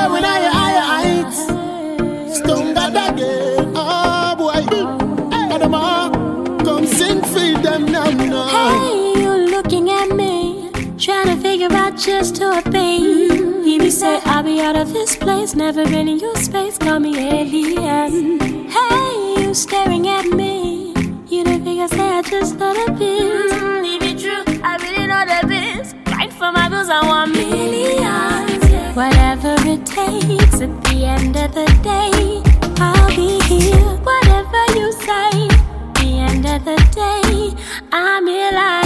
going higher heights. Stronger again. Oh boy. Adama, come sing for them now. Hey, you looking at me, trying to figure out just who I be. He say I'll be out of this place, never been in your space, call me alien. Hey, you staring at me, you don't think I say I just know the biz. If it true, I really know the biz. Right for my bills, I want millions. Whatever it takes, at the end of the day, I'll be here. Whatever you say, the end of the day, I'm here like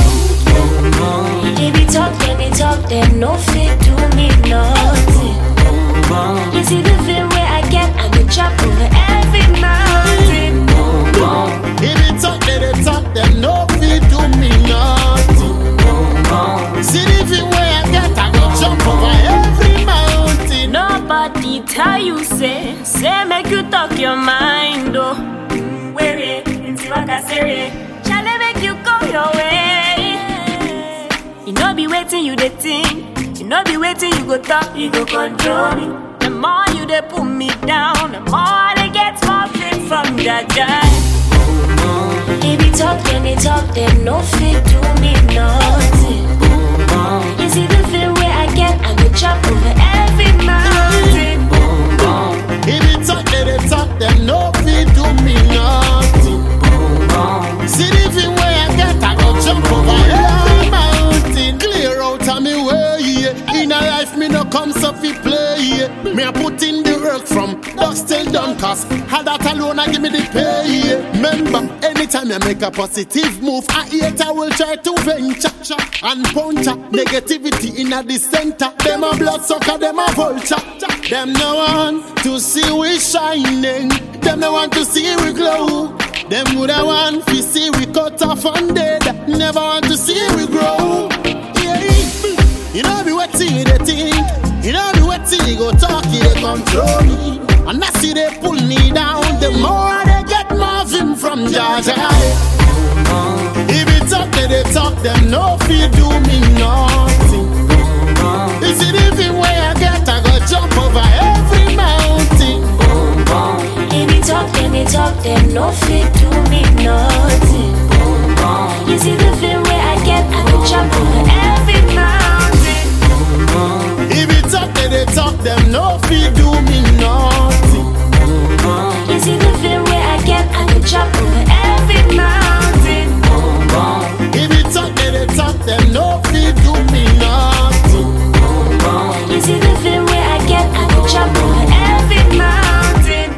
if you talk, then no fit do me nothing. You see the feel where I get, I go chop over every mountain. If you talk, then no fit do me nothing. See the feel where I get, I go jump over every mountain. Nobody tell you say make you talk your mind, oh. Where it, into Wakasere, shall I make you go your way? You know be waiting, you the thing. You know be waiting, you go talk, you go control me. The more you they put me down, the more they get more fit from that guy. If you talk, then no fit do me nothing. You see the feel where I get, I go chop over every mountain. If you talk, then no fit do me nothing. See the feel where I get, I go jump over every mountain. Clear out of me way, yeah. In a life, me no come so fi play, yeah. Me a put in the work from dusk till dawn, cause had that alone I give me the pay, yeah. Remember, anytime I make a positive move, I hate I will try to venture and puncture negativity in the center. Them a blood sucker, them a vulture. Them no want to see we shining. Them no want to see we glow. Them woulda want to see we cut off and dead. Never want to see we grow. Yeah. You know be waiting you they think. You know be waiting you go talk, you they control me. And I see they pull me down. The more they get moving from Georgia. If it talk, they talk, them no feel do me nothing. You see the thing where I get, I go jump over every mountain. If you talk, then no fit do me nothing. You see the feel where I get, I go jump over every mountain. If you talk, they talk, them no feel do me nothing. You see the feel where I get, I go jump over every mountain. If you talk, they talk, them no feel do me nothing. You see the feel where I get, I go jump over every mountain.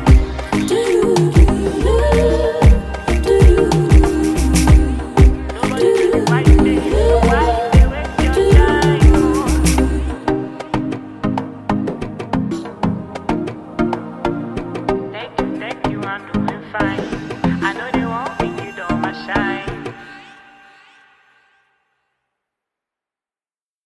Thank you, I'm doing fine.